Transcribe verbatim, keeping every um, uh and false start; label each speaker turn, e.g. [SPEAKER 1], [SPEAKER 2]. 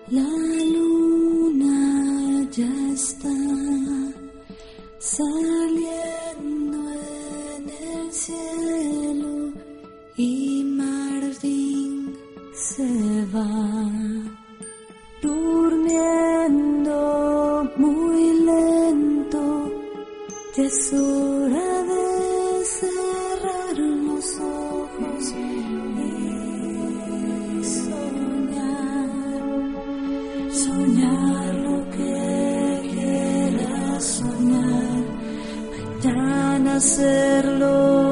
[SPEAKER 1] La luna ya está saliendo en el cielo y Martín se va durmiendo muy lento. Ya es hora de cerrar los ojos y soñar, soñar lo que quieras soñar, mañana hacerlo.